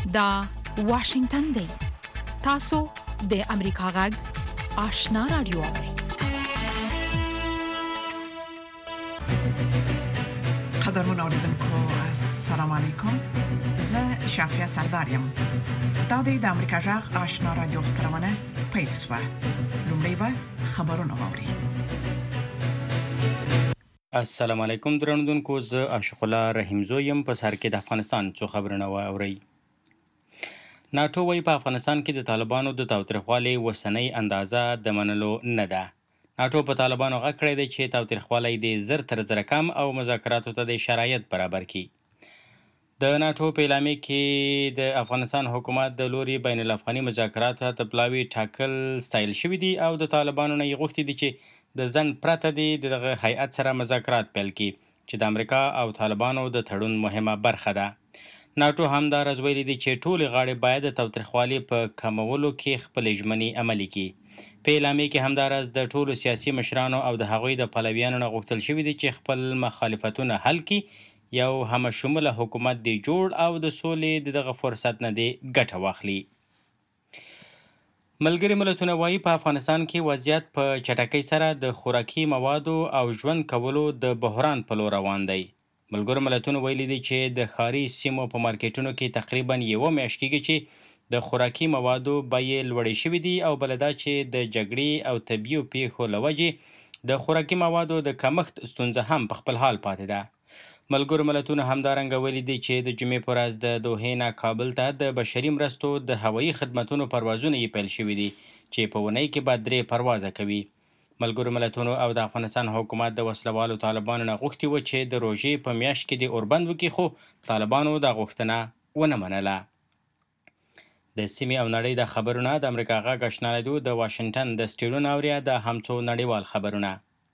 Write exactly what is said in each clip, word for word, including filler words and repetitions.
دا واشنگتن دی. تاسو د امریکا غږ آشنا رادیو اورئ. قدرمن اوریدونکو السلام علیکم. زه شافیا سردارم. دا د امریکا غږ آشنا رادیو خبرونه پیل شوه. لومړی به خبرونه واوري. السلام علیکم درنوونکو، زه عاشق الله رحیم زویم. په سر کې د افغانستان څو خبرونه واوري. ناتو وايي په افغانستان کې د طالبانو د تاوتریخوالي وسنۍ اندازه د منلو نه ده. ناتو په طالبانو غږ کړی دی چې تاوتریخوالی د زر تر زره کم او مذاکراتو ته د شرایط برابر کړي. د ناتو په اعلامیه کې د افغانستان حکومت د لوري بین الافغاني مذاکراتو ته پلاوي ټاکل ستایل شوي دي او د طالبانو نه یې غوښتي دي چې د ځنډ پرته دي دغه هیئت سره مذاکرات پیل کړي چې د امریکا او طالبانو د تړون مهمه برخه ده. ناتو هم دا راز ویلي دي چې ټولې غاړې باید د تاوتریخوالي په کمولو کې خپلې ژمنې عملي کړي. په اعلامیه کې هم دا راز د ټولو سیاسي مشرانو او د هغوی د پلویانو نه غوښتل شوي دي چې خپل مخالفتونه حل کړي، یو همشموله حکومت دی جوړ او د سولې د دغه فرصت نه دی ګټه واخلي. ملګري ملتونه وایي په افغانستان کې وضعیت په چټکۍ سره د خوراکي موادو او ژوند کولو د بحران په لور روان دی. ملګرو ملتونو ویلي دي چې د ښاري سیمو په مارکیټونو کې تقریبا یوه میاشت کېږي چې د خوراکي موادو بیې لوړې شوي دي او بله دا چې د جګړې او طبیعي پیښو له وجې د خوراکي موادو د کمښت ستونزه هم په خپل حال پاتې ده. ملګرو ملتونو همدارنګه ویلي دي چې د جمعې په ورځ د دوحې نه کابل ته د بشري مرستو د هوایي خدمتونو پروازونه یې پیل شوي دي چې په اونۍ کې به درې پروازه کوي. ملګرو ملتونو او د افغانستان حکومت د وسلوالو طالبانو نه غوښتي و چې د روژې په میاشت کې د اوربند وکړي، خو طالبانو دا غوښتنه ونه منله. د سیمې او نړۍ د خبرونه د امریکا غږ آشنا رادیو د واشنگټن د سټیډیو نه اورئ. د همڅو نړیوال خبرونه.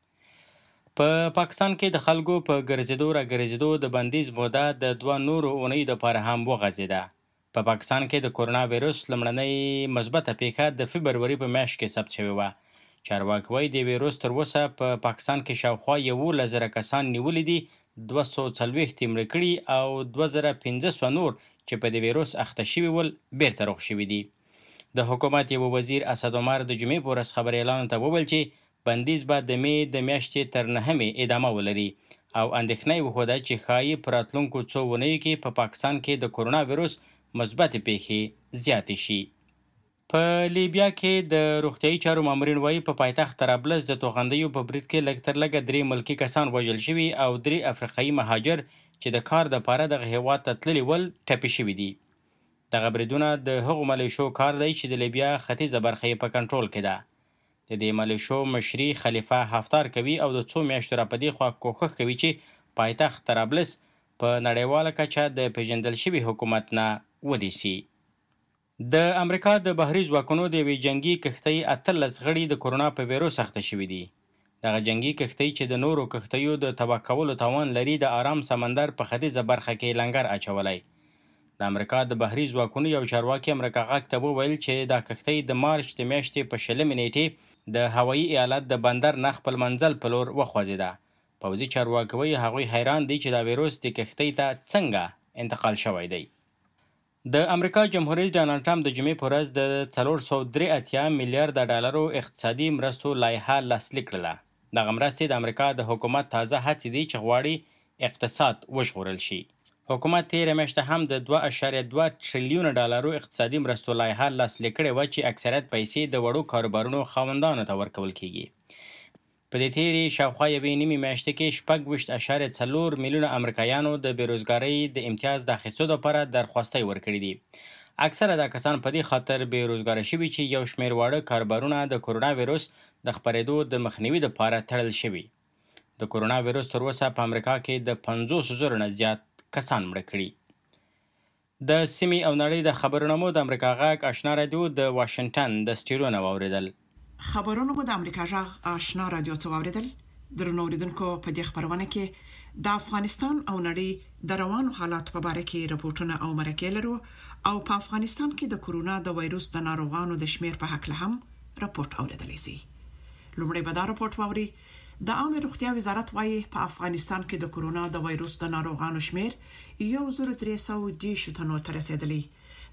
په پاکستان کې د خلکو په ګرځېدو را ګرځېدو د بندیز موده د دوه نورو اونیو دپاره هم وغځېده. په پاکستان کې د کورونا ویروس لومړنۍ مثبته پیښه د فبروري په میاشت کې ثبت شوې وه. چارواکي وایي د ویروس تر اوسه په پا پاکستان کې شاوخوا یولس زره کسان نیولي دي، دوه سوه څلوېښت یې مړه کړي او دوه زره پنځه سوه نور چې په دې ویروس اخته شوي ول بیرته روغ شوي دي. د حکومت یو وزیر اسد عمر د جمعې په ورځ خبریالانو ته وویل چې بندیز به د مې د میاشتې تر نهمې ادامه ولري او اندېښنه یې وښوده چې ښایي په راتلونکو څو اونیو کې په پا پاکستان کې د کورونا ویروس مثبتې پیښې زیاتې شي. په لیبیا کې د روغتیايي چارو مامورین وایي په پایتخت طرابلس د توغندیو په برید کې لږ تر لږه درې ملکي کسان وژل شوي او درې افریقایي مهاجر چې د کار دپاره دغه هیواد ته تللي ول ټپي شوي دي. دغه بریدونه د هغو ملیشو کار دی چې د لیبیا ختیځه برخه یې په کنټرول کې ده. د دې ملیشو مشري خلیفه حفتار کوي او د څو میاشتو راپدې خوا کوښښ کوي چې پایتخت طرابلس په نړیواله کچه د پیژندل شوي حکومت نه ونیسي. د امریکا د بحري ځواکونو د یوې جنګي کښتۍ اتلس غړي د کورونا په ویروس اخته شوي دي. دغه جنګي کښتۍ چې د نورو کښتیو د تباه کولو توان لري د آرام سمندر په ختیځه برخه کې لنګر اچولی. د امریکا د بحري ځواکونو یو چارواکي امریکا غږ ته وویل چې دا کښتۍ د مارچ د میاشتې په شلمې نیټې د هوایي ایالت د بندر نه خپل منزل په لور وخوځېده. پوځي چارواکي وایي هغوی حیران دي چې دا ویروس د کښتۍ ته څنګه انتقال شوی دی. د امریکا جمهور رئیس ډانلډ ټرمپ د جمعې په ورځ د څلور سوه درې اتیا میلیارده ډالرو اقتصادي مرستو لایحه لاسلیک کړله. دغه مرستې د امریکا د حکومت تازه هڅې دي چې غواړي اقتصاد وژغورل شي. حکومت تېره میاشته هم د دوه اعشاریه دوه ټریلیونه ډالرو اقتصادي مرستو لایحه لاسلیک کړې وه چې اکثریت پیسې د وړو کاروبارونو خاوندانو ته ورکول کیږي. په دې تېرې شاوخوا یوې نیمې میاشتې کې شپږ ویشت اعشاریه څلور میلیونه امریکایانو د بېروزګارۍ د امتیاز د اخیستو لپاره درخواستۍ ورکړي دي. اکثره دا کسان په دې خاطر بېروزګاره شوي چې یو شمېر واړه کاروبارونه د کورونا ویروس د خپرېدو د مخنیوي لپاره تړل شوي. د کورونا ویروس تر اوسه په امریکا کې د پنځوس زرو نه زیات کسان مړه کړي. د سیمې او نړۍ د خبرونو مو د امریکا غږ آشنا رادیو د واشنګټن د سټیډیو نه واورېدل. خبرونه مو د امریکا غږ آشنا رادیو ته واوریدل. درنو اوریدونکو په دې خبرونه کې د افغانستان او نړۍ د روانو حالات په اړه کې راپورټونه او مرکې لرو او په افغانستان کې د کورونا د وایروس د ناروغانو د شمیر په حق له هم راپورټ اوریدلی شي. لومړی به دا راپورټ واوري. د عامه روغتیا وزارت وايي په افغانستان کې د کورونا د وایروس د ناروغانو شمیر یو زر درې سوه دیرش تنو ته رسیدلی.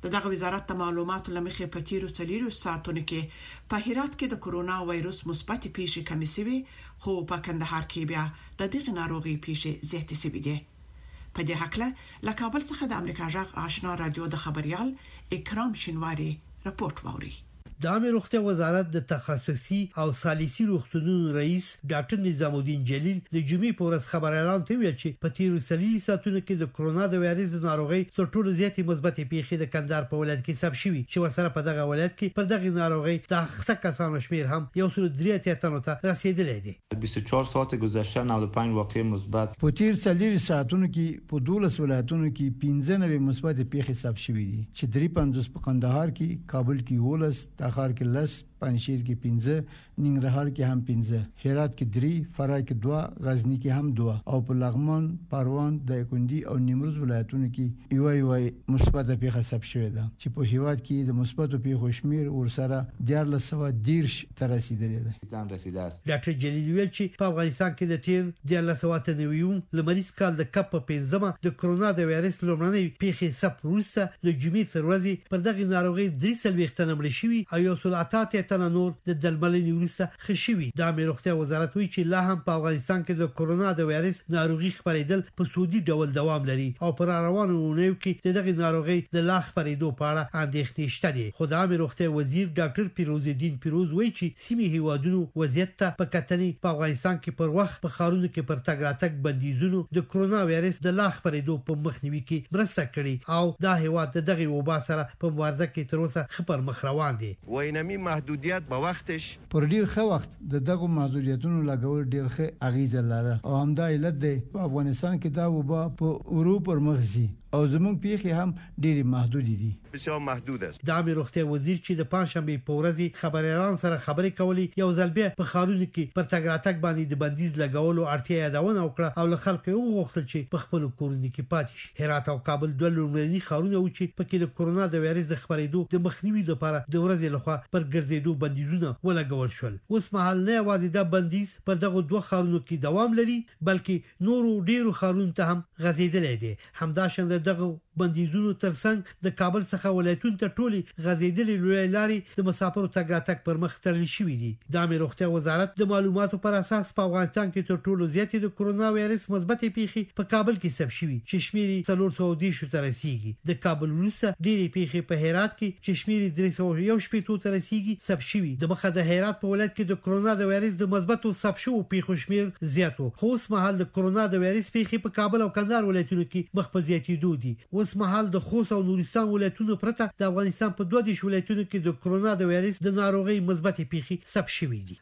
دغه وزارت د معلوماتو لمخې په تیرو څلورو ساعتونو کې په هرات کې د کورونا وایروس مثبت پیښې کمې شوې، خو په کندهار کې بیا د دغه ناروغي پیښې زیاتې شوې دي. په دې حق له کابل څخه د امریکا جغ آشنا رادیو د خبريال اکرام شینواری رپورت ووري. د عامه روغتیا وزارت د تخصصي او ثالثي روغتونونو رئیس ډاکټر نظام الدین جلیل د جمعې په ورځ خبر اعلان کړی چې په تیرو څلورو ساعتونو کې د کورونا د وایرس د ناروغۍ تر ټولو زیاتې مثبتې پیښې د کندهار په ولایت کې ثبت شوې، چې ورسره په دغه ولایت کې پر دغه ناروغۍ د اخته کسانو شمیر هم یو سل درې اتیا تنو ته رسیدلی دی. بیست و چهار ساعت گذشته نود و پنج واقعه مثبت. په تیر څلورو ساعتونو کې په دولس ولایتونو کې پنځه نوي مثبت پیښې ثبت شوې دي، چې درې پنځوس په کندهار کې، کابل کې ولس، تخار کې لس، پنځشیر کې پنځه، ننګرهار کې هم پنځه، هرات کې درې، فرای کې دوه، غزنی کې هم دوه، او په لغمان، پروان، دایکنډي او نیمروز ولایتونو کې یو یو مثبت پیښه ثبت شوې ده، چې په هیواد کې د مثبت پیښو شمیر ورسره دیارلس سوه دیرش ته رسیدلی دی. ډاکټر جلیل ویل چې په افغانستان کې د تیر دیارلس سوه اته نوي لمریز کال د کپ په پنځمه د کورونا د وایرس لومړنۍ پیښې ثبت وروسته د جمعې تر ورځې پر دغه ناروغۍ درې څلوېښت تنه مړه شوي او یو سل اته اتیا تنه نور د درملنې وروسته ښه شوي. د عامه روغتیا وزارت وایي چې لا هم په افغانستان کې د کورونا د وایرس ناروغي خپرېدل په سودي ډول دوام لري او پر روانو اونیو کې د دغه ناروغي د لا خپرېدو په اړه اندېښنې شته دي. خو د عامه روغتیا وزیر ډاکټر پیروز الدین پیروز وایي چې سیمې هیوادونو وضعیت ته په کتنې په افغانستان کې پر وخت په خارونو کې پر تګ راتګ بندیزونو د کورونا وایرس د لا خپرېدو په مخنیوي کې مرسته کړې او دا هیواد د دغه وبا سره په مبارزه کې تر اوسه خبر مخ روان دي. وینمي محدودیت په وختش پر ډیر ښه وخت د دغه محدودیتونو لګول ډیر ښه اغیزه لري او همدا علت دی په افغانستان کې دا وبا په اروپا پر مخزي او زموږ پیښې هم ډېری محدود دي. بسیار محدود است. د عامه روغتیا وزیر چې د پنځشنبه په ورځ خبريالان سره خبرې کولې یو ځل بیا په خارونو کې پر تګ راتګ باندې د بندیز لګولو اړتیا یادونه وکړه او له خلکو یې وغوښتل چې په خپل کورونو کې پاتې شي. هرات او کابل دوه لومړني خارونه و چې پکې د کورونا د وایرس د خپرېدو د مخنیوي لپاره د ورځې لخوا پر ګرځېدو بندیزونه ولګول شول. اوس مهال نه یوازې دا بندیز پر دغه دوه خارونو کې دوام لري بلکې نورو ډیرو خارونو ته هم غځېدلی دی. همداشان دغه بندیزونو ترڅنګ د کابل څخه ولایتونو ته ټولي غځېدلې لوی لارې د مسافرو تګ راتګ پر مخ تړل شوې دي. د عامه روغتیا وزارت د معلوماتو پر اساس په افغانستان کې تر ټولو زیاتې د کورونا وایرس مثبت پیښې په کابل کې ثبت شوې چې شمیر څلور سوه دېرش ته رسیدي. د کابل وروسته ډېرې پیښې په هرات کې چې شمیر درې سوه یو شپېته ته رسیدي ثبت شوې. د مخه د هرات په ولایت کې د کورونا د وایرس د مثبتو ثبت شوو پیښو شمیر زیات و، خو اوس مهال د کورونا د وایرس پیښې په کابل او کندهار ولایتونو کې مخ په زیاتېدو دي. اوس مهال د خوست او نورستان ولایتونو پرته د افغانستان په دوه دیرش ولایتونو کې د کورونا د وایرس د ناروغۍ مثبت پیښې ثبت شوې دي.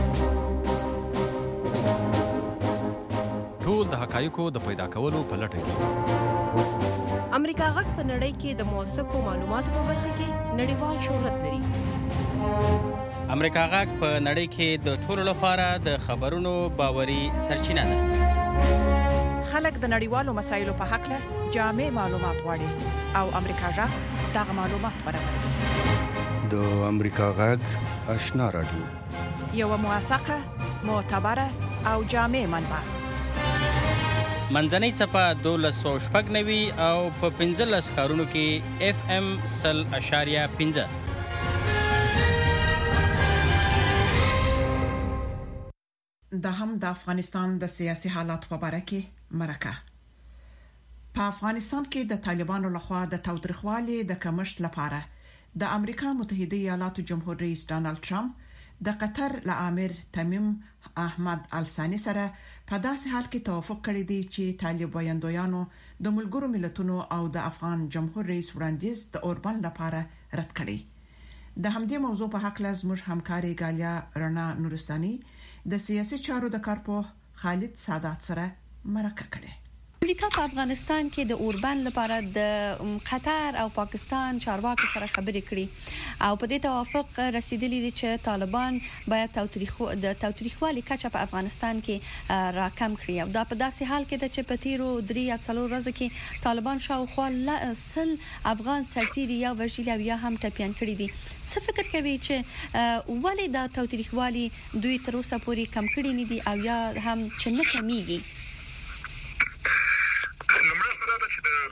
ټول د حقایقو د پیدا کولو په لټه کې امریکا غږ په نړۍ کې د موثقو معلوماتو په برخه کې نړیوال شهرت لري. امریکا غږ په نړۍ کې د ټولو لپاره د خبرونو باوري سرچینه ده. خلک د نړیوالو مسایلو په حق له جامع معلومات غواړي او امریکا جغ دغه معلومات برابروي. د امریکا غږ آشنا رادیو یو موثقه، معتبره او جامع منبع. منځنۍ څپه دولس سوه شپږ نوي او په پنځلس ښارونو کې اف ام سل اشاریه پنځه. دا هم د افغانستان د سیاسي حالات په اړه کې مرکه. په افغانستان کې د طالبانو لخوا د تاوتریخوالي د کمښت لپاره د امریکا متحده ایالاتو جمهور رئیس ډانلډ ټرمپ د قطر له امیر تمیم احمد الثانی سره په داسې حال کې توافق کړی دی چې طالب وایندویانو د ملګرو ملتونو او د افغان جمهور رئیس وړاندیز د اوربان لپاره رد کړی. د همدې موضوع په حق لاز موږ همکاري غالیا رڼا نورستاني د سیاسي چارو د کارپوه خالد سادات سره مرکه کړې. امریکا په افغانستان کې د اوربان لپاره د قطر او پاکستان چارواکو سره خبرې کړې او په دې توافق رسیدلی دي چې طالبان باید توتریخو د توتریخوالي کچه په افغانستان کې راکم کړي او دا په داسې حال کې ده چې په تیرو درې یا څلور ورځو کې طالبان شاوخوا سل افغان سرتیري یا وژلي او یا هم ټپیان کړي دي. څه فکر کوي چې ولې دا توتریخوالي دوی تر اوسه پورې کم کړي نه دي او یا هم چې نه کمیږي؟ لمړی خدای ته چې د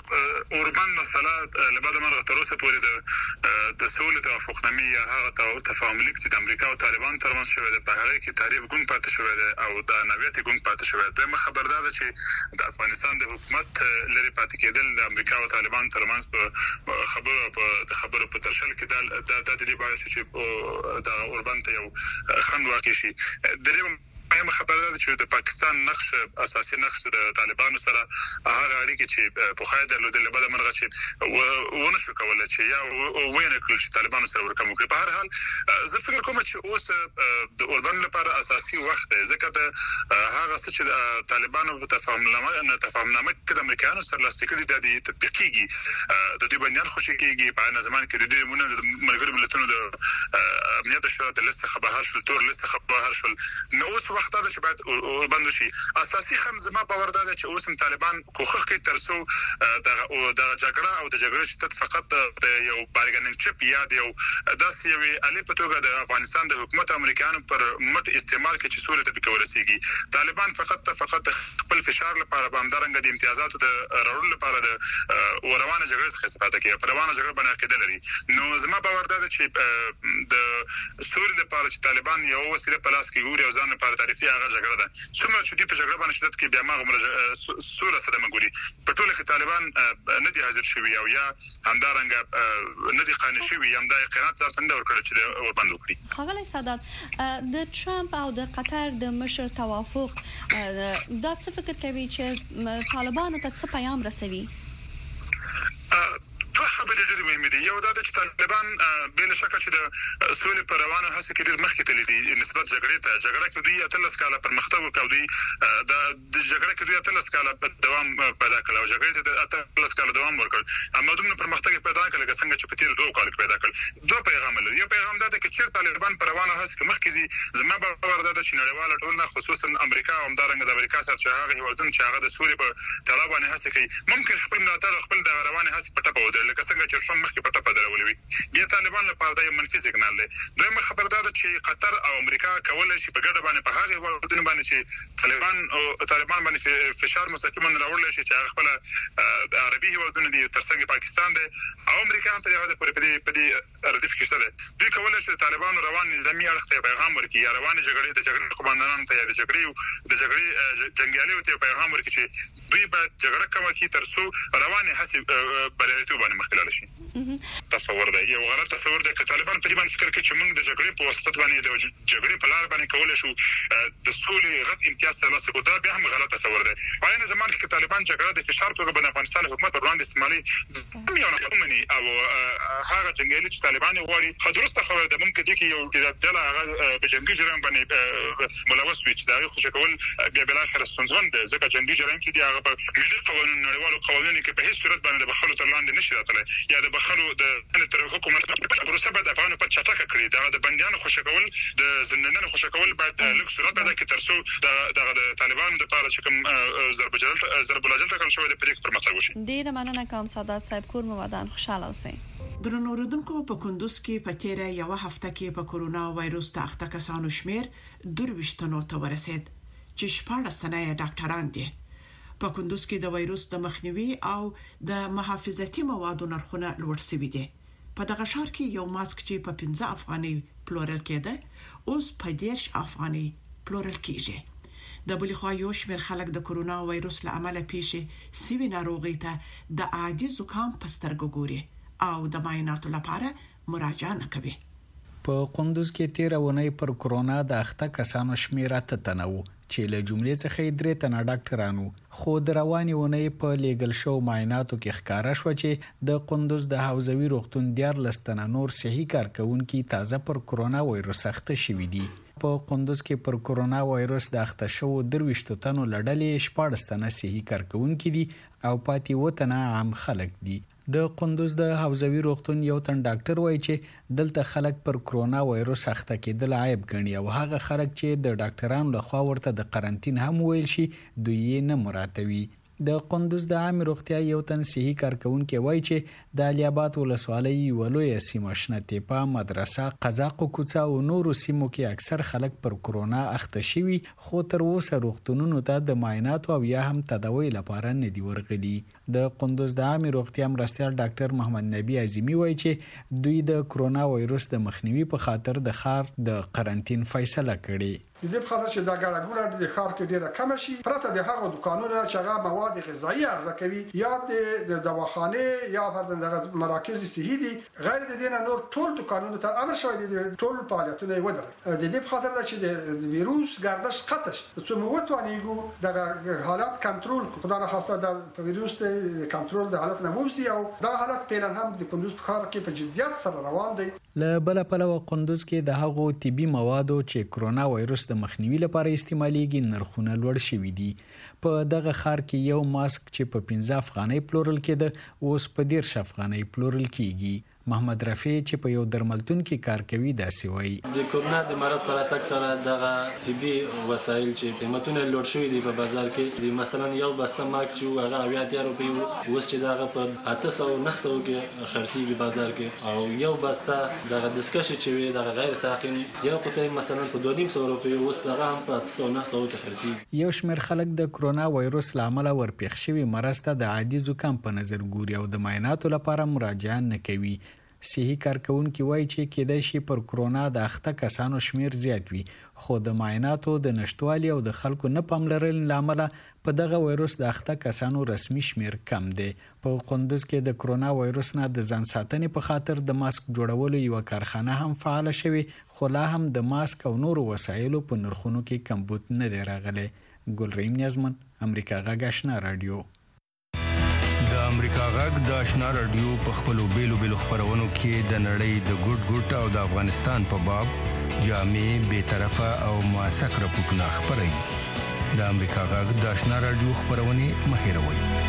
اوربان مسله لبعد مرغه تر اوسه پورې د د سولې توافقنامې یا هغه تفاهم لیک چې د امریکا او طالبان ترمنځ شوی دی په هغه کې تعریف ګون پاتې شوی دی او د نویت ګون پاتې شوی دی. مخ خبردار ده چې د افغانستان د حکومت لري پاتې کېدل د امریکا او طالبان ترمنځ په خبرو په خبرو په ترشل کې د د دې باعث چې د اوربان ته یو خند واقع شي. دریم مهمه خبره ده چې د پاکستان نقش اساسي نقش د طالبانو سره هغه اړیکې چې په خای درلودل بعد مرغه چې ونه شو کولای چې یا وینه کړل چې طالبانو سره ورکم وکړي. په هر حال زه فکر کوم چې اوس د اوربان لپاره اساسي وخت دی ځکه د هغه څه چې طالبانو په تفاهمنامه نه تفاهمنامه کې د امریکایانو سره لاستیکړي د دې تطبیقيږي د دې بنیان خوشی کېږي په ان زمان کې د دې مونږ د ملګرو ملتونو د امنیت شورا د لسته خبر شول تور لسته خبر شول نو اوس وخت دا چې باید اوربان شي. اساسي خم زما باور ده چې اوس طالبان کوخه کوي ترسو د د جګړه او د جګړې چې فقط د یو بارګننګ چپ یا د یو داسې یو علي په توګه د افغانستان د حکومت امریکایانو پر مټ استعمال کې چې سوري ته به ورسیږي. طالبان فقط فقط خپل فشار لپاره باندې د امتیازاتو د راوړلو لپاره د روانه جګړې څخه استفاده کوي. په روانه جګړه باندې کېدل لري نو زما باور ده چې د سوري لپاره چې طالبان یو وسیله په لاس کې ګوري او ځان لپاره تعریفي هغه جګړه ده. څومره چې دې په جګړه باندې شدت کې بیا ما سوره سره مګوري په ټوله کې طالبان نه دي حاضر شوی او یا همدارنګه نه دي قانع شوی هم د قرارات ځارتنده ورکړي چې اوربان وکړي. خغلی سادات د ټرمپ او د قطر د مشر توافق دا څه فکر کوي چې طالبانو ته څه پیغام رسوي؟ دوه خبرې ډېرې مهمې دي. یو دا چې طالبان بل شک چې د سولې پر روانه هڅه کې ډېر مخکې تللی دي نسبت جګړې ته. جګړه کې دوی اتلس کاله پرمختګ وکړ دوی د جګړه کې دوی اتلس کاله دوام پیدا کړ او جګړې ته اتلس کاله دوام ورکړ اما دوی پرمختګ پیدا کړ لکه څنګه چې په تیر دوه کال کې پیدا کړ. دوه پیغام لري. یو پیغام دا چې چیرته طالبان پر روانه هڅه کې مخکې زی زما باور ده چې نړیواله ټولنه خصوصا امریکا او همدارنګه د امریکا سره چې هغه هیوادونه چې هغه د سولې په تړاو باندې هڅه کوي ممکن خپل ملاتړ خپل د روانه هڅه په ټاپه ودرل لکه څنګه چې شوم مخکې په ټاپه درولې وي. بیا طالبان لپاره دا یو منفي سیګنال دی. دویمه خبره ده چې قطر او امریکا کولای شي په ګډه باندې په هغه هیوادونو باندې چې طالبان او طالبان باندې فشار مستقیما راوړل شي چې هغه خپل عربي هیوادونه دي ترڅنګ پاکستان دی او امریکا هم تر یو د پورې په دې په دې ردیف کې شته. دوی کولای شي طالبان روان نظامي اړخ ته پیغام ورکړي یا روان جګړې د جګړې قوماندانانو ته یا د جګړې د جګړې جنگیالیو ته پیغام ورکړي چې دوی به جګړه کوي چې ترڅو روانه هڅه بریالیتوب باندې مخکې لاړ شي. تصور دی یو غلط تصور دی چې طالبان په دې باندې فکر کوي چې موږ د جګړې په واسطه باندې د جګړې په لار باندې کولای شو د سولې غټ امتیاز ترلاسه کړو. دا بیا هم غلط تصور دی. په عین زمان کې طالبان جګړه د فشار توګه باندې افغانستان حکومت پر وړاندې استعمالي هم یو نه او هغه جنگیالي چې طالبان غواړي خدرسته خبره ده ممکن دي کې یو د ډله هغه په جنگي جرم باندې ملوث وي چې دا خو شکول بیا بل اخر ستونزمن ده ځکه جنگي جرم چې دی هغه په ملي قوانینو نړیوالو قوانینو کې په هیڅ صورت باندې د بخښلو تر لاندې نشي راتلی یا د بخښلو د تر حکومت پروسه باید افغانو په چټکه کړی دا د بنديانو خوشکول د زندانونو خوشکول باید لږ صورت پیدا کړي ترڅو د د طالبانو لپاره چې کوم ضرب جلل ضرب الجلل ټاکل شوی د پریک پرمختګ وشي. ډیر مننه کوم سادات صاحب کور مو ودان خوشاله اوسئ. درنو اوریدونکو په کندوز کې په تیره یو هفته کې په کورونا وایروس ته اخته کسانو شمیر دوه ته ورسید چې شپږ تنه ډاکټران دي. په کندوز کې د وایروس د مخنیوي او د محافظتي موادو نرخونه لوړ شوي دي. په دغه ښار کې یو ماسک چې په پنځه افغاني پلورل کېده اوس په دیرش افغاني پلورل کیږي. د بل خوا یو شمېر خلک د کورونا وایروس له امله پیښې سوي ناروغي ته د عادي زکام په سترګو ګوري او د معایناتو لپاره مراجعه نه کوي. په کندوز کې تیر ونې پر کورونا د اخته کسانو شمیر اته تنه وو چې له جملې څخه درې تنه ډاکټرانو خو د رواني ونې په لیګل شو معایناتو کې ښکارا شو چې د کندوز د حوزوي روغتون دیارلس تنه نور صحي کارکونکي تازه پر کورونا وایروس اخته شوي دي. په کندوز کې پر کورونا وایروس د اخته شو درويشت تنو لړلې شپږ تنه صحي کارکونکي دي او پاتې و تنه عام خلک دي. د کندوز د حوزوي روغتون یو تن ډاکټر وایي چې دلته خلک پر کورونا وایروس اخته کېدل عیب ګڼي او هغه خلک چې د ډاکټرانو لخوا ورته د قرنټین هم ویل شي دوی نه مراتوي. د قندوز د عام روغتیا یو تن صحي کارکونکو وایي چې د علي آباد ولسوالۍ ولوي سیمه شنه تیپا مدرسه قزاق کوڅه او نورو سیمو کې اکثر خلک پر کرونا اخته شوي خو تر اوسه روغتونونو ته د معاینات او یا هم تداوی لپاره نه دی ورغلي. د قندوز د عام روغتیا مرستیال ډاکټر محمد نبی اعظمي وایي چې دوی د کرونا وایروس د مخنیوي په خاطر د ښار د قرنټین فیصله کړې. د دې په خاطر چې دا ګډه ګوډه د ښار کې ډیره کم شي پرته د هغو دکانونو چې هغه مواد غذایی عرضه کوي یا د دواخانه یا فرضاً مراکز صحي دي غیر د دې نه نور ټول دکانونو ته امر شوی دي ټول فعالیتونه ودرول. د دې په خاطر چې د ویروس ګردش قطع شي څو مو وتوانیږو د حالات کنټرول خدای نه خواسته د ویروس د کنټرول د حالت نه ووسی او دا حالت پیلن هم د کندوز په ښار کې په جديت سره روان دي. له بل پلوه قندوز کې د هغو طبي موادو چې کرونا وایروس د مخنیوي لپاره استعمالېږي نرخونه لوړ شوي دي. په دغه ښار کې یو ماسک چې په پنځه افغانۍ پلورل کېده اوس په دېرش افغانۍ پلورل کېږي. محمد رفیع چې په یو درملتون کې کار کوي داسې وایي د کورونا د مرض پر اتک سره دغه طبي وسایل چې قیمتونه لوړ شوي دي په بازار کې مثلا یو بسته ماکس یو هغه اویا اتیا روپۍ اوس چې دغه په اته سوه نه سوه کې خرڅېږي بازار کې او یو بسته دغه دستکشې چې وي دغه غیر تعقیم یو قطۍ مثلا په دوه نیم سوه روپۍ اوس دغه هم په اته سوه نه سوه کې خرڅېږي. یو شمېر خلک د کرونا وایروس له امله ورپېښ شوي مرض ته د عادي زکام په نظر ګوري او د معایناتو لپاره مراجعه نه کوي. صحي کارکونکي وایي چې کېدای شي پر کرونا د اخته کسانو شمیر زیات وي خو د معایناتو د نشټوالي او د خلکو نه پاملرنې له امله په دغه وایروس د اخته کسانو رسمي شمیر کم دی. په قندوز کې د کرونا وایروس نه د ځان ساتنې په خاطر د ماسک جوړولو یو کارخانه هم فعال شوی خو لا هم د ماسک او نورو وسایلو په نرخونو کې کمبود نه دی راغلی. ګلریم نیازمن امریکا غږ آشنا رادیو. د امریکا غږ د آشنا رادیو په خپلو بیلو بیلو خبرونو کې د نړۍ د ګډ ګډ او د افغانستان په باب جامع به طرفه او موثق راپورټونه خبري. د امریکا غږ د آشنا رادیو خبرونه مهیروي.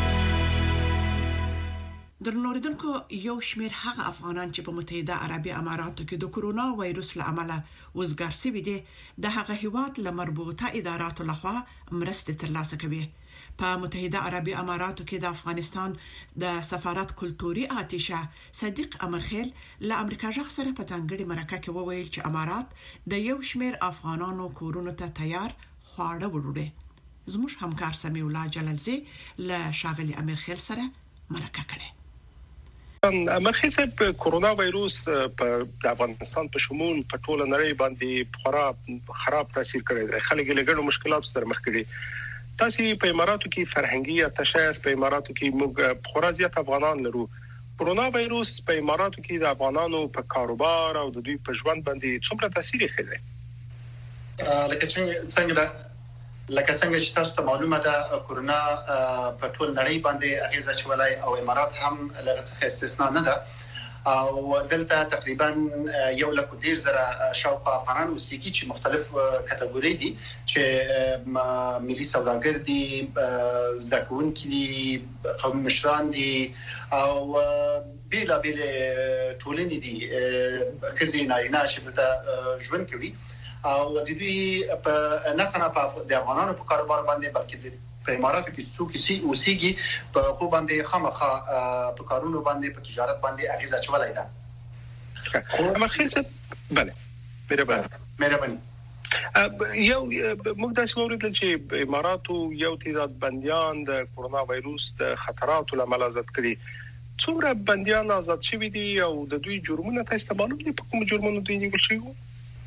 درنوریدونکو یو شمیر هغه افغانان چې په متحده عربي اماراتو کې د کرونا وایروس له امله وزګار شوي دي د هغه هیواد له مربوطه اداراتو لخوا مرستې ترلاسه کوي. په متحده عربي اماراتو کې د افغانستان د سفارت کلتوري آتشه صدیق امرخیل له امریکا ژغ سره په ځانګړي مرکه کې وویل چې امارات د یو شمیر افغانانو کورونو ته تیار خواړه وړوي. زموږ همکار سمیع الله جلالزی له شاغلي امرخیل سره مرکه کړې. مرخی صاحب کرونا وایروس په افغانستان په شمول په ټوله نړۍ باندې خراب خراب تاثیر کړی دی. خلک له ګڼو مشکلاتو سره مخ کړي. تاسو په اماراتو کې فرهنګي اتشاس په اماراتو کې موږ خورا زیات افغانان لرو. کرونا وایروس په اماراتو کې د افغانانو په کاروبار او د دوی په ژوند باندې څومره تاثیر کوي؟ لکه څنګه لکه څنګه چې تاسو ته معلومه ده کرونا په ټول نړۍ باندې اغیزه چولای او امارات هم لږ څه استثناء نه ده او دلته تقریبا یو لک ډیر زره شاوخوا افغانان اوسېږي چې مختلف کټګوري دي چې ملي سوداګر دي زده کوونکي دي قومي مشران دي او بیلا بیل ټولنې دي خزي نارینه چې دلته ژوند کوي او د دوی په نه تنه په د افغانانو په کاروبار باندې بلکې په اماراتو کې څوک سي اوسېږي په خو باندې خامخا په کارونو باندې په تجارت باندې اغیزه چولای ده. اما خیزه بله مهرباني مهرباني یو موږ داسې وریدل چې اماراتو یو تعداد بنديان د کرونا وایروس د خطراتو لامل آزاد کړي. څومره بنديان آزاد شوي دي او د دوی جرمونه تاسو معلوم دي په کوم جرمونو دوی نیول شوي؟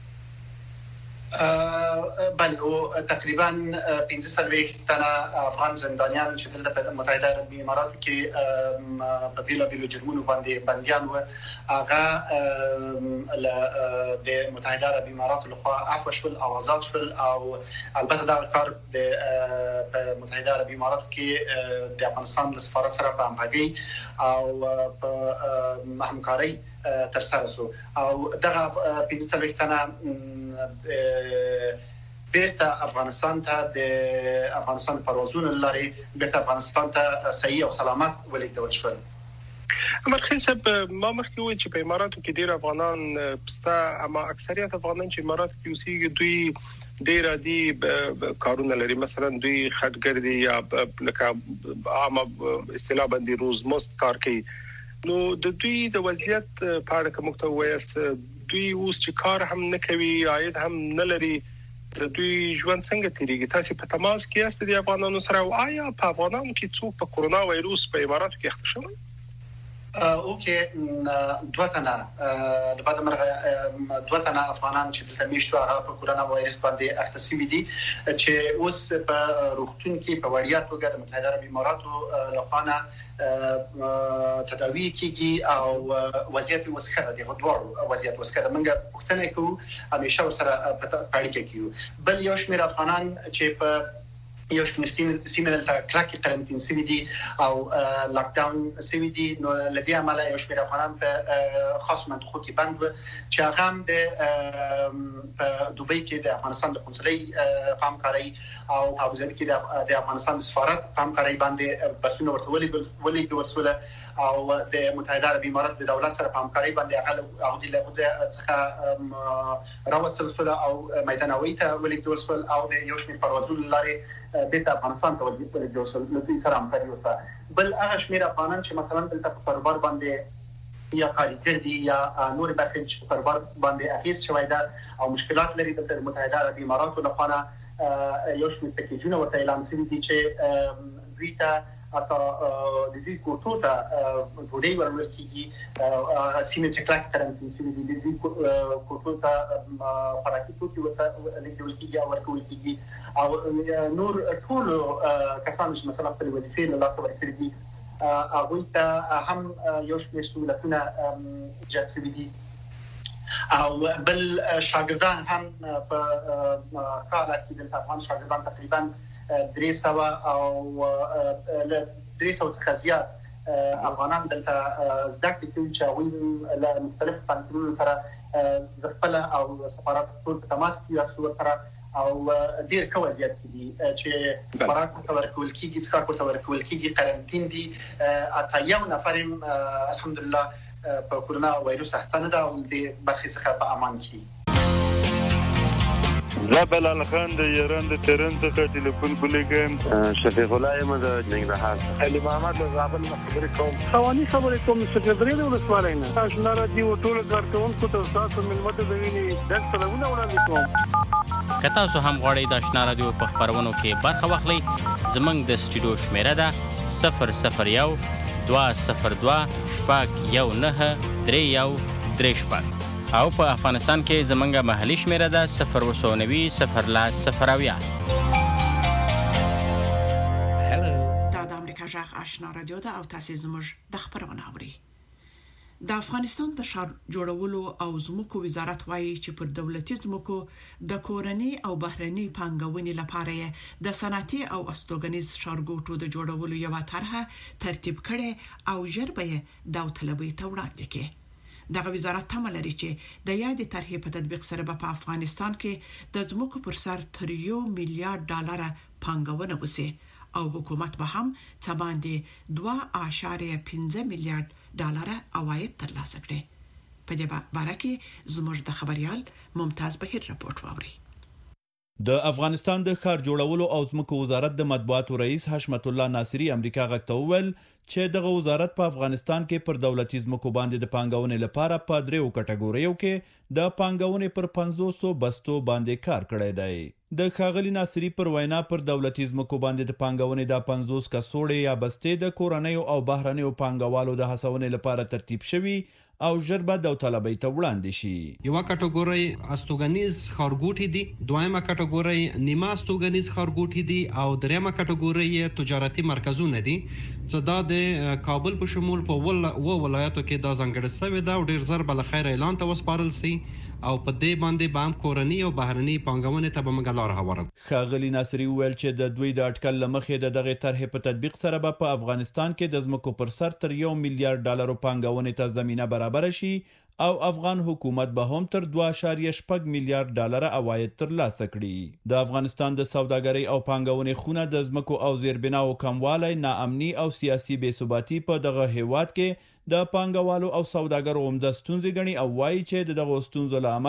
بله او تقریبا پنځه څلوېښت تنه افغان زندانیان چې دلته په متحده عربي اماراتو کې په بیلابیلو جرمونو باندې بندیان وو هغه د متحده عربي اماراتو لخوا عفو شول او آزاد شول او البته دا کار په متحده عربي اماراتو کې د افغانستان د سفارت سره په همغږي او په همکارۍ تر سره سو او دغه پنځه څلوېښت تنه بیرته افغانستان ته د افغانستان پروازونه لري بیرته افغانستان ته صحیح او سلامت ولیکل شول. مرخی صاحب ما مخکې وایي چې په اماراتو کې ډیر افغانان پسته اما اکثریت افغانان چې اماراتو کې اوسېږي دوی ډیر عادي کارونه لري، مثلا دوی خټګر دي یا لکه عام اصطلاح باندې روزمزد کار کوي. نو د دوی د وضعیت په اړه کوم څه وایي؟ دوی اوس چې کار هم نه کوي، عاید هم نه لري، د دوی ژوند څنګه تیریږي؟ تاسو په تماس کې یاست د افغانانو سره او آیا په افغانانو کې څوک په کورونا وایروس په اماراتو کې اخته شوی؟ اوکې دوه تنه د بعد مرغه دوه تنه افغانان چې دلته میشتو هغه په کورونا وایرس باندې اخته شوي دي چې اوس په روغتون کې په وړیا توګه د متحده عربي اماراتو لخوا تداوی کیږي او وضعیت وسخه د غوړو وضعیت وسخه د منګه پښتنه کو همیشه سره په اړیکه کیو. بل یو شمېر افغانان چې په یو شمېر سیمه دلته کلاکي قرنطین سوي دي او لاک ډاون سوي دي، نو لدی عمله یو شمېر افغانان په خاص منطقو کې بند و چې هغه هم د دوبۍ کې د افغانستان د قونسلۍ همکاري او ابوظبي کې د افغانستان سفارت همکاري باندې بسونه ورته ولې ورسوله او د متحده عربي امارات د دولت سره همکاري باندې هغه او د لغوزه څخه راوستل سول او میدان اویته ولې ورسول او د یو شمېر پروازونو لاري د افغانستان ته ولې ورسول نو دوی سره همکاري وسه. بل هغه شمېر افغانان چې مثلا دلته په کاروبار باندې یا کاریګر دي یا نور برخې چې په کاروبار باندې اخیست شوی ده او مشکلات لري، د متحده عربي اماراتو لخوا یو شمېر پکیجونه ورته اعلان شوي دي چې دوی ته اته د دې کوټو ته ډوډۍ ورول کیږي، سیمه چې کلاک قرنطین سیمه دي د دې کوټو ته خوراکي توکي ورته لیکل کیږي او ورکول کیږي او نور ټول کسان چې مثلا په وظیفې له لاسه ورکړي دي هغوی ته هم یو شمېر سهولتونه ایجاد شوي دي او بل شاګردان هم په کال کې د افغان شاګردان تقریبا درې سوه او له درې سوه څخه زیات افغانان دلته زده کړې کوي چې هغوی له مختلفو پوهنتونونو سره خپله او سفارت ټول په تماس کې یاستو ورسره او ډېر ښه وضعیت کې دي چې خوراک ورته ورکول کېږي، څښاک ورته ورکول کېږي، قرنطین دي. اته یو نفر هم الحمدلله په کورونا وایروس اخته نه ده او د برخې څخه په امان کې. زه بلال خان د ایران د تهران څخه ټلیفون کولیږم. شفیق الله یم د ننګرهار. علي محمد له زابل نه خبرې کوم. خواني خبرې کوم سکرټری د ولسوالۍ نه. آشنا راډیو ټول کارکونکو ته تاسو ملمت د ویني د سلامونه وړاندې کوم. که تاسو هم غواړئ د آشنا راډیو په خبرونو کې برخه واخلئ، زموږ د سټوډیو شمیره ده صفر صفر یو دوه صفر دوه شپږ یو نهه درې یو درې شپږ او په افغانستان کې زمونږ محلي شمیره ده صفر اووه نوي صفر لاس صفر اویا. دا د امریکا غږ آشنا رادیو ده او تاسو زموږ د خبرونه اورئ. د افغانستان د ښار جوړولو او ځمکو وزارت وایي چې پر دولتي ځمکو د کورنۍ او بهرنۍ پانګونې لپاره د صنعتي او استوګنیز ښارګوټو د جوړولو یو طرحه ترتیب کړي او ژر به یې داوطلبۍ ته وړاندې کړي. دغه وزارت تمه لري چې د یادې طرحې په تطبیق سره به په افغانستان کې د ځمکو پر سر تر یو میلیارډ ډالر پانګونه وشي او حکومت به هم څه باندې دوه اعشاریه پنځه میلیارډ ډالر عواید ترلاسه کړي. په دې باره کې زموږ د خبريال ممتاز بهیر رپورت واوري. د افغانستان د ښار جوړولو او ځمکو وزارت د مطبوعاتو رئیس حشمت الله ناصری امریکا غږ ته وویل چې دغه وزارت په افغانستان کې پر دولتي ځمکو باندې د پانګونې لپاره په دریو کټګوریو کې د پانګونې پر پنځوس بستو باندې کار کړی دی. د ښاغلي ناصری پر وینا پر دولتي ځمکو باندې د پانګونې د پنځوس کڅوړې یا بستې د کورنیو او بهرنیو پانګوالو د هڅونې لپاره ترتیب شوي او ژر به داوطلبۍ ته وړاندې شي. یو کټګوري استوګنیز ښارګوټي دي، دویمه کټګوري نیمه استوګنیز ښارګوټي دي او دریمه کټګوري تجارتي مرکزونه دي چې دا د کابل په شمول په ول و ولایتو کې دا ځانګړی شوی دا او ډیر زر بل خیر اعلان ته وسپارل سي او په دې باندې به هم کورنۍ او بهرنۍ پانګونې ته به موږ لار هواره. ښاغلي ناصری وویل چې د دوی د اټکل له مخې د دغې طرحې په تطبیق سره به په افغانستان کې د ځمکو پر سر تر یو میلیارډ ډالرو پانګونې ته زمینه برابر شي او افغان حکومت به هم تر دوه اعشاریه شپږ میلیارډ ډالر عواید ترلاسه کړي. د افغانستان د سوداګرۍ او پانګونې خونه د ځمکو او زیربناو کموالی، ناامني او سیاسي بې ثباتي په دغه هیواد کې د پانګوالو او سوداګرو عمده ستونزې ګڼي او وایي چې د دغو ستونزو له امله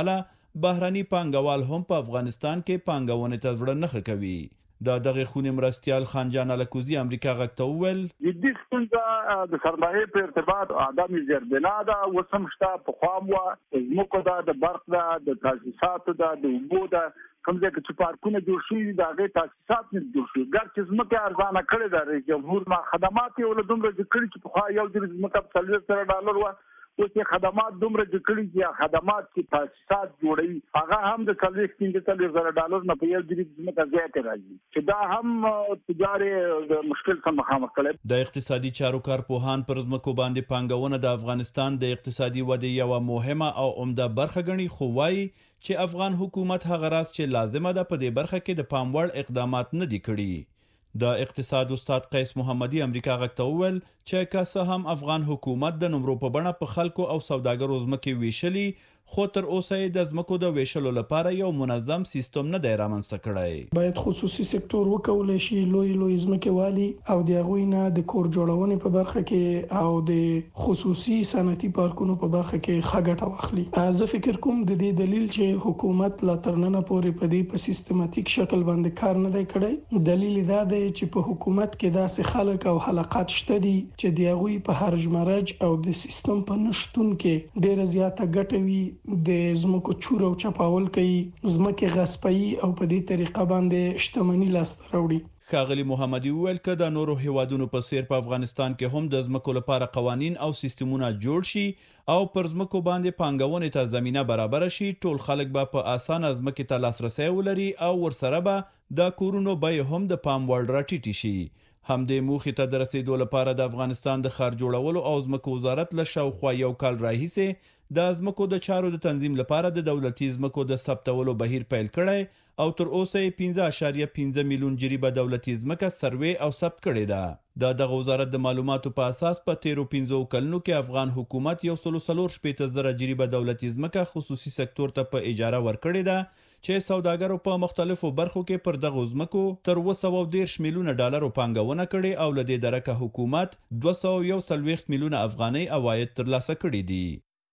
بهراني پانګوال هم په افغانستان کې پانګونې ته زړه نه کوي. دا دغه خونی مرستيال خانجان الکوزي امریکا غږ ته وویل جدي څنګه د سرمایې په ارتباط ادمي زیربنا دا وسمشتا په خام وا زموږ دا د برق دا د تاسیسات دا د وبو دا کوم ځای چې پارکونه جوړ شي دا غي تاسیسات نه جوړ شي ګر چې زموږه ارزانه کړی دا جمهور ما خدمات یو له دومره ذکر چې په خوا یو د زموږه په څلور سره ډالر و اوس خدمات دومره ذکر چې خدمات چې تاسیسات جوړي هغه هم د څلور پنځه زره ډالر نه په یو د زموږه زیات راځي چې دا هم تجاري مشکل سره مخامخ کړي. د اقتصادي چارو کارپوهان پر زمکو باندې پانګونه د افغانستان د اقتصادي ودې یو مهمه او عمده برخه ګڼي، خو وايي چې افغان حکومت هغه راز چې لازمه ده په دې برخه کې د پاموړ اقدامات نه دي کړي. د اقتصاد استاد قیس محمدي امریکا غږ ته وویل چې که څه هم افغان حکومت د نمرو په بڼه په خلکو او سوداګرو ځمکې ویشلي، خو تر اوسه د ځمکو د ویشلو لپاره یو منظم سیستم نه دی رامنځته کړی. باید خصوصي سکتور وکولای شي لوی لوی ځمکې والي او د هغوی نه د کور جوړونې په برخه کې او د خصوصي صنعتي پارکونو په برخه کې ښه ګټه واخلي. زه فکر کوم د دې دلیل چې حکومت لا تر ننه پورې په دې په سیستماتیک شکل باندې کار نه دی کړی، دلیل دا دی چې په حکومت کې داسې خلک او حلقات شته دي چې د هغوی په هرج مرج او د سیستم په نشتون کې ډیره زیاته ګټه وي، د زمکو چور او چپاول کوي، زمکه غصبي او په دې طریقه باندې شتمنۍ لاسته راوړي. ښاغلي محمدي وویل که د نورو هیوادونو په څیر په افغانستان کې هم د زمکو لپاره قوانین او سیستمونه جوړ شي او پر زمکو باندې پانګونې ته زمینه برابر شي، ټول خلک به په اسانه زمکې ته لاسرسي ولري او ورسره به د کورونو بیې هم د پام وړ راټیټ شي. همدې موخې ته د رسیدو لپاره د افغانستان د ښار جوړولو او ځمکو وزارت له شاوخوا یو کال راهیسې د ځمکو د چارو د تنظیم لپاره د دولتي ځمکو د ثبتولو بهیر پیل کړی او تر اوسه یې پنځه اعشاریه پنځه میلیون جریبه دولتي ځمکه سروې او ثبت کړې ده. د دغه وزارت د معلوماتو په اساس په تیرو پنځو کلونو کې افغان حکومت یو سل څلور شپېته زره جریبه دولتي ځمکه خصوصي سکتور ته په اجاره ورکړې ده چې سوداګرو په مختلفو برخو کې پر دغه ځمکو تر اوه سوه دېرش میلیونه ډالرو پانګونه کړې او له دې درکه حکومت دوه سوه یو څلوېښت میلیونه افغانۍ عواید ترلاسه کړي دي.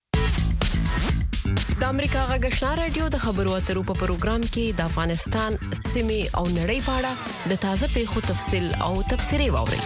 د امریکا غږ آشنا رادیو د خبرو اترو په پروګرام کې د افغانستان سیمې او نړۍ په اړه د تازه پیښو تفصیل او تبصرې واورئ.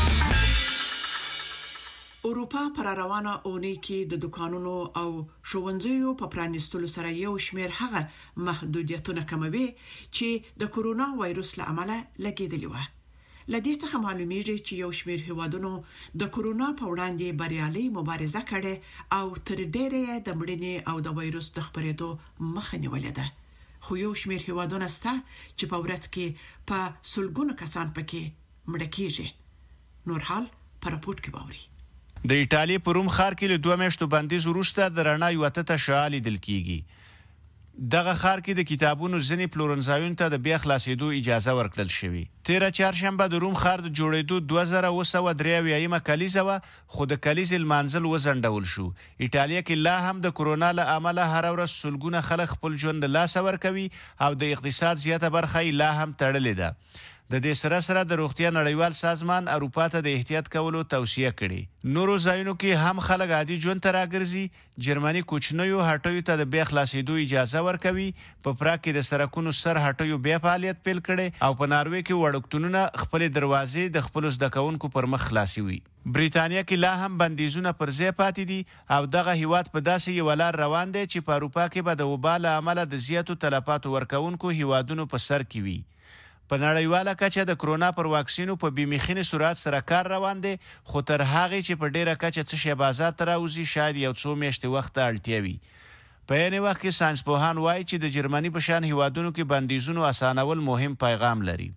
اروپا پر روانه اونۍ کې د دکانونو او ښوونځیو په پرانیستلو سره یو شمېر هغه محدودیتونه کموي چې د کورونا وایروس له امله لګیدلي و. لدې څخه معلومیږي چې یو شمېر هیوادونو د کورونا په وړاندې بریالي مبارزه کړې او تر ډېره د مړینې او د وایروس د خپرېدو مخه نیولې ده. خو یو شمېر هیوادونه سته چې په ورځ کې په سلګونو کسان پکې مړه کیږي. نور حال پر راپورټ کې باوري. د ایټالیا په روم ښار کې له دوه میاشتو بندیز وروسته د رڼا یو ته شعاع لیدل کیږي. دغه ښار کې د کتابونو ځینې پلورنځایونو ته د بیا خلاصېدو اجازه ورکړل شوې. تیره چهارشنبه د روم ښار د جوړېدو دوه زره اوه سوه درې اویایمه کلیزه وه، خو د کلیزې لمانځل وځنډول شو. ایټالیا کې لا هم د کورونا له امله هره ورځ سلګونه خلک خپل ژوند له لاسه ورکوي او د اقتصاد زیاته برخه یې لا هم تړلې ده. د دې سره سره د روغتیا نړیوال سازمان اروپا ته د احتیاط کولو توصیه کړې. نورو ځایونو کې هم خلک عادي ژوند ته راګرځي. جرمني کوچنیو هټیو ته د بیا خلاصېدو اجازه ورکوي. په پراګ کې د سرکونو سر هټیو بیا فعالیت پیل کړي او په ناروې کې وړکتونونه خپل دروازې د خپل زده کوونکو پر مخ خلاصوي. بریتانیا کې لا هم بندیزونه پر ځای پاتې دي او دغه هیواد په داسې یو لار روان دی چې په اروپا کې به د وبا له امله د زیاتو تلفاتو ورکوونکو هیوادونو په سر کې وي. په نړیواله کچه د کرونا پر واکسینو په بیمخینه سرعت سره کار روان دی، خو تر هغه چې په ډیره کچه څه شی بازار ته راوځي شاید یو څو میاشتې وخت ته اړتیا وي. په یعنی وخت کې ساينسپوهان وایي چې د جرمني په شان هیوادونو کې بندیزونو اسانول مهم پیغام لري.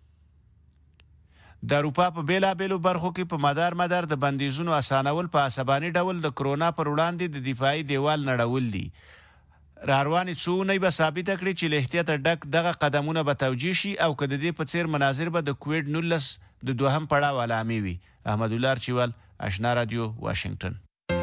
د اروپا په بیلابیلو برخو کې په مدار مدار د بندیزونو اسانول په عصباني ډول د کرونا پر وړاندې د دفاعي دیوال نړول دي. راروانې څو اونۍ به ثابته کړي چې له احتیاطه ډک دغه قدمونه به توجیه شي او که د دې په څیر مناظر به د کوویډ نولس د دوهم پړاو علامې وي. احمدالله ارچیوال، آشنا رادیو، واشنگټن.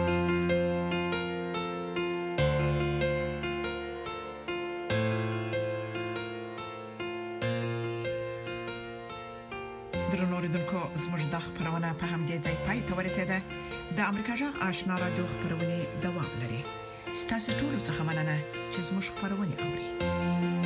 درنو اوریدونکو، زموږ د خبرونه په همدې ځای پای ته ورسېده. د امریکا جغ آشنا رادیو خبرونه دوام لري. ستاسو ټول څه مننه چې زموږ خبرونه اوري.